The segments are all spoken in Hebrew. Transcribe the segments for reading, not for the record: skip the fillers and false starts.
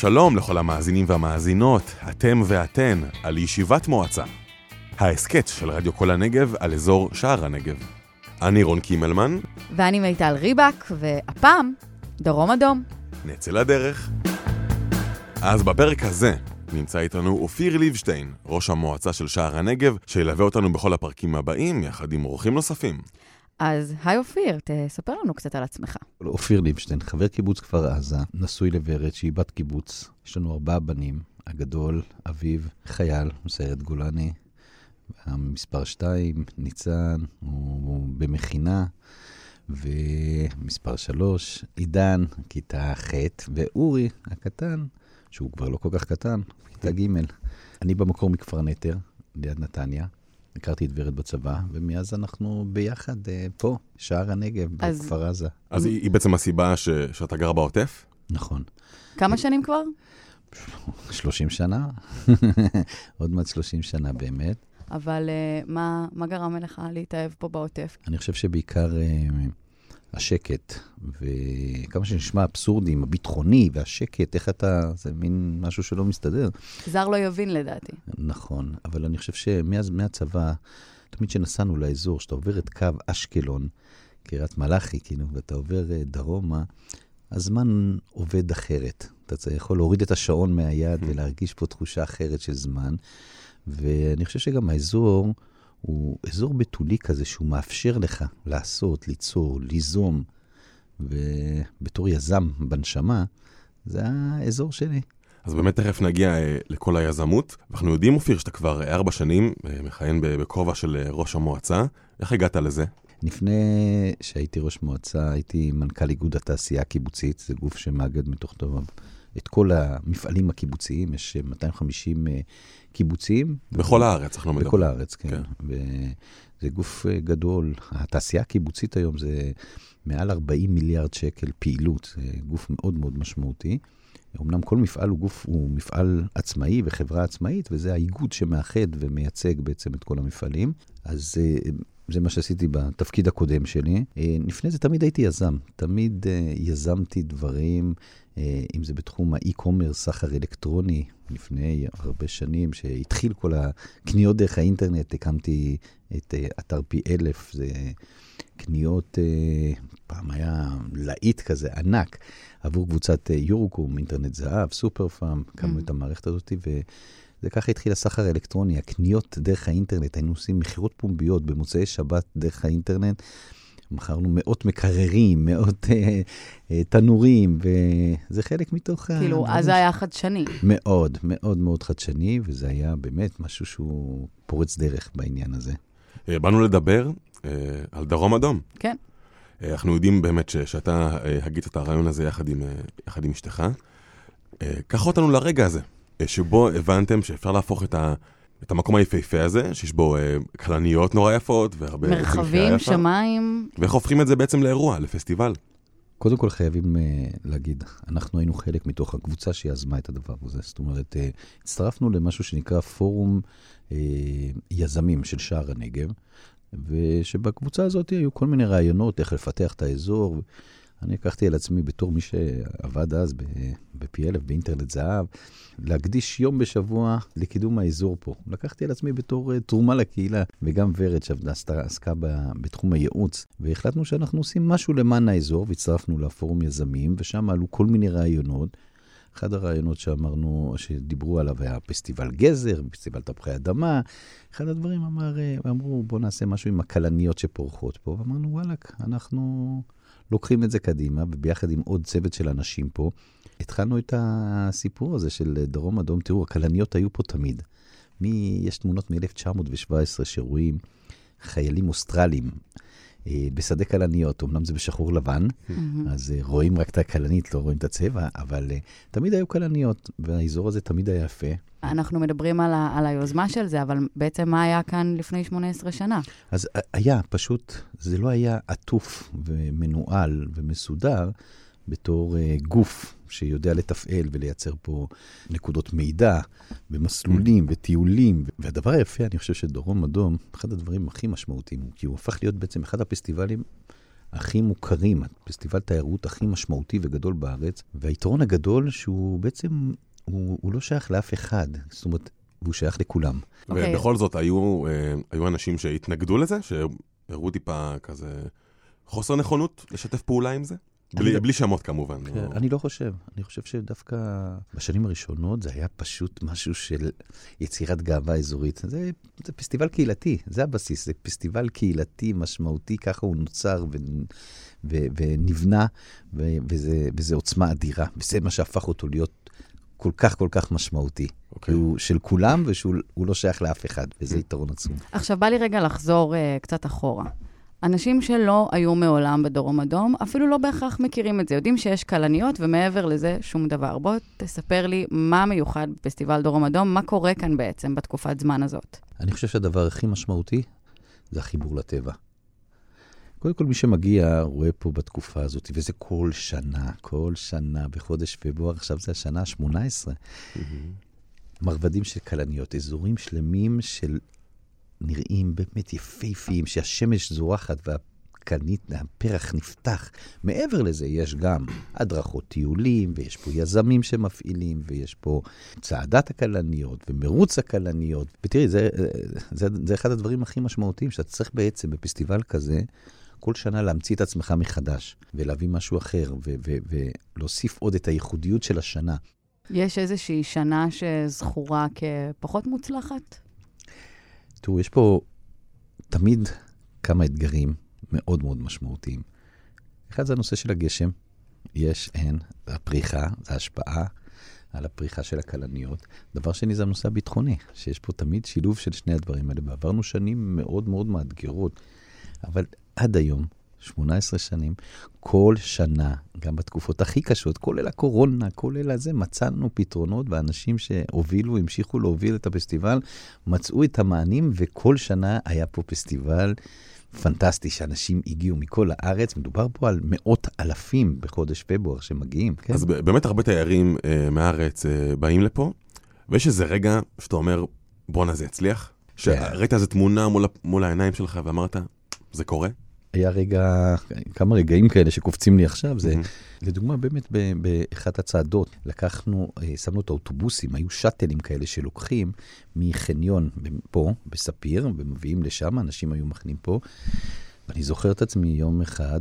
שלום לכל המאזינים והמאזינות, אתם ואתן, על ישיבת מועצה. ההסקט של רדיו כל הנגב על אזור שער הנגב. אני רון קימלמן. ואני מיטל ריבק, והפעם דרום אדום. נצא לדרך. אז בפרק הזה נמצא איתנו אופיר ליבשטיין, ראש המועצה של שער הנגב, שילווה אותנו בכל הפרקים הבאים, יחד עם אורחים נוספים. אז היי אופיר, תספר לנו קצת על עצמך. אופיר ליבשטיין, חבר קיבוץ כפר עזה, נשוי לוורד שהיא בת קיבוץ. יש לנו 4 בנים, הגדול, אביב, חייל, מסיירת גולני, המספר 2, ניצן, הוא במכינה, ומספר 3, עידן, כיתה ח', ואורי, הקטן, שהוא כבר לא כל כך קטן, כיתה ג'. אני במקור מכפר נטר, ליד נתניה. הכרתי את ורד בצבא, ומאז אנחנו ביחד פה, שער הנגב, בכפר עזה. אז היא בעצם הסיבה שאתה גר בעוטף? נכון. כמה שנים כבר? 30 שנה. עוד מעט 30 שנה באמת. אבל מה גרם לך להתאהב פה בעוטף? אני חושב שבעיקר השקט, וכמה שנשמע אבסורדים, הביטחוני והשקט, איך אתה, זה מין משהו שלא מסתדר. זר לא יבין לדעתי. נכון, אבל אני חושב שמאז מהצבא, תמיד שנסענו לאזור, שאתה עובר את קו אשקלון, קריית מלאכי, כאילו, ואתה עובר דרומה, הזמן עובד אחרת. אתה יכול להוריד את השעון מהיד ולהרגיש פה תחושה אחרת של זמן, ואני חושב שגם האזור הוא אזור בתולי כזה, שהוא מאפשר לך לעשות, ליצור, ליזום, ובתור יזם בנשמה, זה האזור שלי. אז באמת תכף נגיע לכל היזמות. אנחנו יודעים, אופיר, שאתה כבר 4 שנים מכהן בכובע של ראש המועצה. איך הגעת לזה? לפני שהייתי ראש מועצה, הייתי מנכ"ל איגוד התעשייה הקיבוצית, זה גוף שמאגד מתוך טוב את כל המפעלים הקיבוציים, יש 250 קיבוצים. בכל הארץ, אנחנו מדברים. בכל הארץ, כן. וזה גוף גדול. התעשייה הקיבוצית היום זה מעל 40 מיליארד שקל פעילות, זה גוף מאוד מאוד משמעותי. אמנם כל מפעל הוא מפעל עצמאי וחברה עצמאית, וזה האיגוד שמאחד ומייצג בעצם את כל המפעלים. אז זה מה שעשיתי בתפקיד הקודם שלי. לפני זה תמיד הייתי יזם. תמיד יזמתי דברים, אם זה בתחום האי-קומרס, סחר אלקטרוני, לפני הרבה שנים, שהתחיל כל הקניות דרך האינטרנט, הקמתי את אתר פי 1000, זה קניות, פעם היה להיט כזה ענק, עבור קבוצת יורוקום, אינטרנט זהב, סופר פארם, קמנו את המערכת הזאת, וזה ככה התחיל הסחר האלקטרוני, הקניות דרך האינטרנט, היינו עושים מחירות פומביות במוצאי שבת דרך האינטרנט, מכרנו מאות מקררים, מאות תנורים, וזה חלק מתוך... כאילו, אז זה היה חדשני. מאוד, מאוד מאוד חדשני, וזה היה באמת משהו שהוא פורץ דרך בעניין הזה. באנו לדבר על דרום אדום. כן. אנחנו יודעים באמת שאתה הגית את הרעיון הזה יחד עם אשתך. קח אותנו לרגע הזה, שבו הבנתם שאפשר להפוך את המקום היפהפה הזה, שיש בו כלניות נורא יפות, והרבה... מרחבים, שמיים. ואיך הופכים את זה בעצם לאירוע, לפסטיבל? קודם כל חייבים להגיד, אנחנו היינו חלק מתוך הקבוצה שיזמה את הדבר הזה. זאת אומרת, הצטרפנו למשהו שנקרא פורום יזמים של שער הנגב, ושבקבוצה הזאת היו כל מיני רעיונות איך לפתח את האזור. אני לקחתי על עצמי בתור מי שעבד אז בפי 1000, באינטרנט זהב, להקדיש יום בשבוע לקידום האזור פה. לקחתי על עצמי בתור תרומה לקהילה, וגם ורד שעסקה בתחום הייעוץ, והחלטנו שאנחנו עושים משהו למען האזור, והצטרפנו לפורום יזמים, ושם עלו כל מיני רעיונות. אחד הרעיונות שדיברו עליו היה פסטיבל גזר, פסטיבל תפוחי אדמה. אחד הדברים אמרו, בוא נעשה משהו עם הכלניות שפורחות פה, ואמרנו, וואלק, אנחנו לוקחים את זה קדימה, וביחד עם עוד צוות של אנשים פה, התחלנו את הסיפור הזה של דרום אדום. תראו, הכלניות היו פה תמיד. יש תמונות מ-1917 שרואים חיילים אוסטרלים בשדה כלניות, אמנם זה בשחור לבן, אז רואים רק את הכלנית, לא רואים את הצבע, אבל תמיד היו כלניות, והאזור הזה תמיד היה יפה. אנחנו מדברים על היוזמה של זה, אבל בעצם מה היה כאן לפני 18 שנה? אז היה, פשוט, זה לא היה עטוף ומנועל ומסודר, בתור גוף שיודע לתפעל ולייצר פה נקודות מידע ומסלולים וטיולים. והדבר היפה, אני חושב שדרום אדום, אחד הדברים הכי משמעותיים, כי הוא הפך להיות בעצם אחד הפסטיבלים הכי מוכרים, פסטיבל תיירות הכי משמעותי וגדול בארץ, והיתרון הגדול שהוא בעצם, הוא לא שייך לאף אחד, זאת אומרת, הוא שייך לכולם. ובכל זאת, היו אנשים שהתנגדו לזה, שהראו טיפה כזה חוסר נכונות לשתף פעולה עם זה? בלי שמות כמובן. אני לא חושב. אני חושב שדווקא בשנים הראשונות זה היה פשוט משהו של יצירת גאווה אזורית. זה פסטיבל קהילתי, זה הבסיס. זה פסטיבל קהילתי משמעותי, ככה הוא נוצר ונבנה, וזה עוצמה אדירה. וזה מה שהפך אותו להיות כל כך כל כך משמעותי. כי הוא של כולם ושהוא לא שייך לאף אחד, וזה יתרון עצום. עכשיו בא לי רגע לחזור קצת אחורה. אנשים שלא היו מעולם בדרום אדום, אפילו לא בהכרח מכירים את זה. יודעים שיש קלניות, ומעבר לזה שום דבר. בוא תספר לי מה מיוחד בפסטיבל דרום אדום, מה קורה כאן בעצם בתקופת זמן הזאת. אני חושב שהדבר הכי משמעותי זה החיבור לטבע. קודם כל מי שמגיע רואה פה בתקופה הזאת, וזה כל שנה, בחודש פברואר, עכשיו זה השנה ה-18. מרבדים של קלניות, אזורים שלמים של נראים באמת יפהפיים, שהשמש זורחת והפרח נפתח. מעבר לזה יש גם הדרכות טיולים, ויש פה יזמים שמפעילים, ויש פה צעדת הקלניות ומרוץ הקלניות. ותראי, זה אחד הדברים הכי משמעותיים, שאתה צריך בעצם בפסטיבל כזה, כל שנה להמציא את עצמך מחדש, ולהביא משהו אחר, ולהוסיף עוד את הייחודיות של השנה. יש איזושהי שנה שזכורה כפחות מוצלחת? תראו, יש פה תמיד כמה אתגרים מאוד מאוד משמעותיים. אחד זה הנושא של הגשם. אין, זה הפריחה, זה ההשפעה על הפריחה של הקלניות. דבר שני זה הנושא הביטחוני, שיש פה תמיד שילוב של שני הדברים האלה. ועברנו שנים מאוד מאוד מאתגרות, אבל עד היום, 18 שנים, כל שנה, גם בתקופות הכי קשות, כולל הקורונה, כולל הזה, מצאנו פתרונות, ואנשים שהובילו, המשיכו להוביל את הפסטיבל, מצאו את המענים, וכל שנה היה פה פסטיבל פנטסטי, שאנשים הגיעו מכל הארץ, מדובר פה על מאות אלפים בחודש פברואר שמגיעים. כן? אז באמת הרבה תיירים מהארץ באים לפה, ויש איזה רגע שאתה אומר, בואנה זה יצליח, שראית איזו תמונה מול העיניים שלך ואמרת, זה קורה? היה כמה רגעים כאלה שקופצים לי עכשיו, זה לדוגמה באמת באחת הצעדות, שמנו את האוטובוסים, היו שטלים כאלה שלוקחים מחניון פה, בספיר, ומביאים לשם, אנשים היו מכנים פה, ואני זוכר את עצמי יום אחד,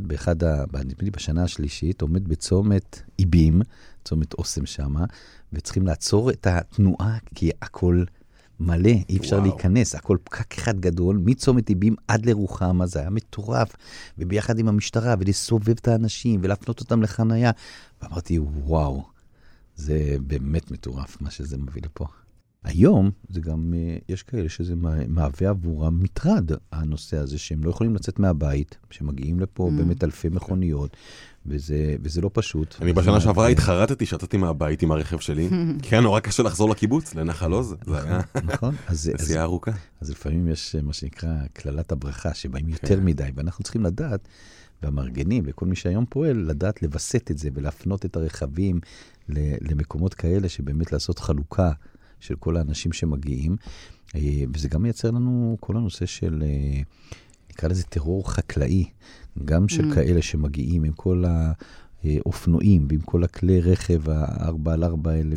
בשנה השלישית, עומד בצומת איבים, צומת אוסם שמה, וצריכים לעצור את התנועה, כי הכל מלא, אי אפשר להיכנס, הכל פקק אחד גדול, מצומת איבים עד לרוחמה, זה היה מטורף, וביחד עם המשטרה, ולסובב את האנשים, ולהפנות אותם לחנייה, ואמרתי, וואו, זה באמת מטורף, מה שזה מביא לפה. היום, זה גם, יש כאלה שזה מהווה עבורם מטרד, הנושא הזה, שהם לא יכולים לצאת מהבית, שמגיעים לפה באמת אלפי מכוניות, וזה לא פשוט. אני בשנה שעברה התחרטתי, שתתי מהבית עם הרכב שלי, כי היה נורא קשה לחזור לקיבוץ, לנחל עוז, זה היה נסיעה ארוכה. אז לפעמים יש מה שנקרא כללת הברכה, שבאים יותר מדי, ואנחנו צריכים לדעת, והמארגנים וכל מי שהיום פועל, לדעת לבסט את זה, ולהפנות את הרכבים למקומות כאלה, שבאמת לעשות חלוקה של כל האנשים שמגיעים, וזה גם מייצר לנו כל הנושא של, נקרא לזה טרור חקלאי, גם של כאלה שמגיעים עם כל האופנועים, ועם כל הכלי רכב, 4x4 האלה,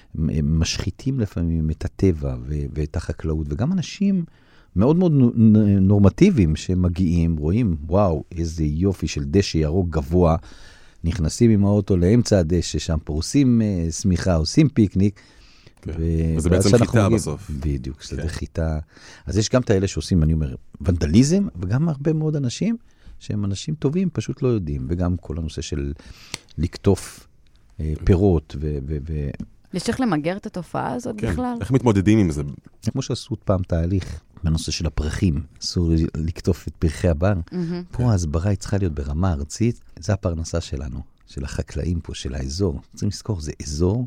ומשחיתים לפעמים את הטבע ואת החקלאות, וגם אנשים מאוד מאוד נורמטיביים שמגיעים, רואים, וואו, איזה יופי של דשא ירוק גבוה, נכנסים עם האוטו לאמצע הדשא, שם פורסים סמיכה, עושים פיקניק, וזה בעצם חיטה בסוף. בדיוק, שזה חיטה. אז יש גם את האלה שעושים, אני אומר, ונדליזם, וגם הרבה מאוד אנשים, שהם אנשים טובים, פשוט לא יודעים, וגם כל הנושא של לקטוף פירות, יש איך למגר את התופעה הזאת בכלל? איך מתמודדים עם זה? כמו שעשו פעם תהליך בנושא של הפרחים, אסור לקטוף את פרחי הבר. פה ההסברה היא צריכה להיות ברמה ארצית, זה הפרנסה שלנו, של החקלאים פה, של האזור. צריכים לזכור, זה אזור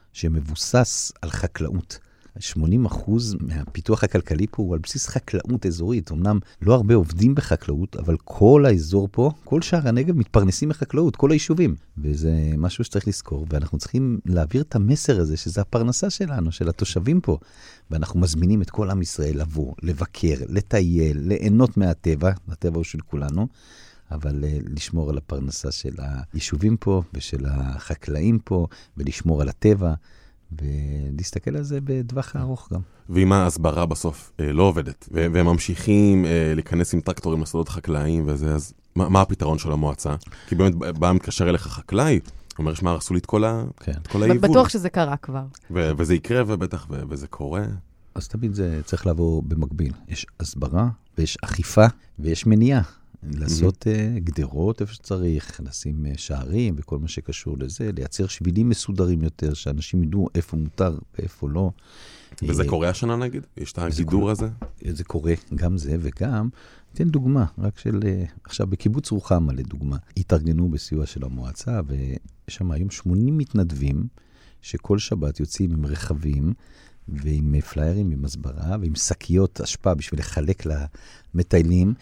שמבוסס על חקלאות. 80% מהפיתוח הכלכלי פה הוא על בסיס חקלאות אזורית. אמנם לא הרבה עובדים בחקלאות, אבל כל האזור פה, כל שער הנגב מתפרנסים מחקלאות, כל היישובים. וזה משהו שצריך לזכור, ואנחנו צריכים להעביר את המסר הזה, שזה הפרנסה שלנו, של התושבים פה. ואנחנו מזמינים את כל עם ישראל לבוא, לבקר, לטייל, ליהנות מהטבע, הטבע הוא של כולנו, אבל לשמור על הפרנסה של היישובים פה, ושל החקלאים פה, ולשמור על הטבע, ולהסתכל על זה בטווח הארוך גם. ואם ההסברה בסוף לא עובדת, והם ממשיכים להיכנס עם טרקטורים לשדות חקלאיים וזה, אז מה הפתרון של המועצה? כי באמת בא מתקשר אליך חקלאי, אומר, שמע, הרסו לי את כל היבול. בטוח שזה קרה כבר. וזה יקרה, ובטח, וזה קורה. אז תמיד זה צריך לעבור במקביל. יש הסברה, ויש אכיפה, ויש מניעה. לעשות גדרות איפה שצריך, לשים שערים וכל מה שקשור לזה, לייצר שבילים מסודרים יותר, שאנשים ידעו איפה מותר ואיפה לא. וזה קורה השנה נגיד? יש את הגידור הזה? זה קורה, גם זה וגם, תן דוגמה, רק של, עכשיו בקיבוץ רוחמה לדוגמה, התארגנו בסיוע של המועצה, ויש שם היום 80 מתנדבים, שכל שבת יוצאים עם רכבים, ועם פליירים, עם הסברה, ועם שקיות אשפה בשביל לחלק למטיילים,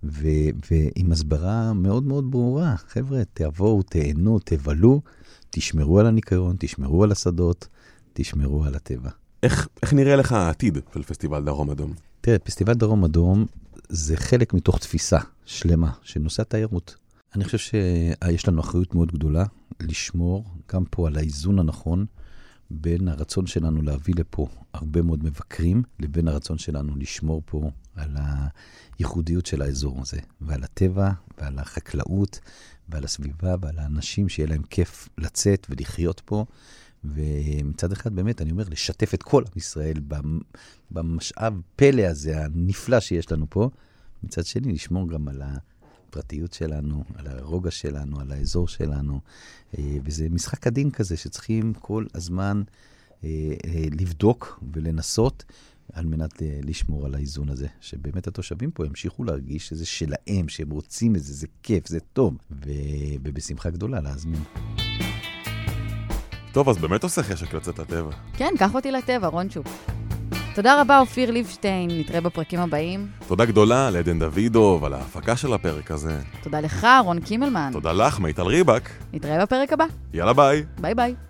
ועם הסברה מאוד מאוד ברורה. חבר'ה, תעברו, תהנו, תבלו, תשמרו על הניקיון, תשמרו על השדות, תשמרו על הטבע. איך נראה לך העתיד של פסטיבל דרום אדום? תראה, פסטיבל דרום אדום זה חלק מתוך תפיסה שלמה של נושא התיירות. אני חושב שיש לנו אחריות מאוד גדולה לשמור גם פה על האיזון הנכון בין הרצון שלנו להביא לפה הרבה מאוד מבקרים, לבין הרצון שלנו לשמור פה על הייחודיות של האזור הזה, ועל הטבע, ועל החקלאות, ועל הסביבה, ועל האנשים שיהיה להם כיף לצאת ולחיות פה, ומצד אחד באמת אני אומר, לשתף את כל עם ישראל במשאב פלא הזה, הנפלא שיש לנו פה, מצד שני לשמור גם על הפרטיות שלנו, על הרוגע שלנו, על האזור שלנו, וזה משחק עדין כזה שצריכים כל הזמן לבדוק ולנסות, על מנת לשמור על האיזון הזה, שבאמת התושבים פה ימשיכו להרגיש שזה שלהם, שהם רוצים את זה, זה כיף, זה טוב, ובשמחה גדולה להזמין. טוב, אז באמת עושה חשק לצאת לטבע. כן, קח אותי לטבע, רונצ'וק. תודה רבה, אופיר ליבשטיין, נתראה בפרקים הבאים. תודה גדולה לעדן דוידוב על ההפקה של הפרק הזה. תודה לך, רון קימלמן. תודה לך, מיטל ריבק. נתראה בפרק הבא. יאללה ביי. ביי ביי.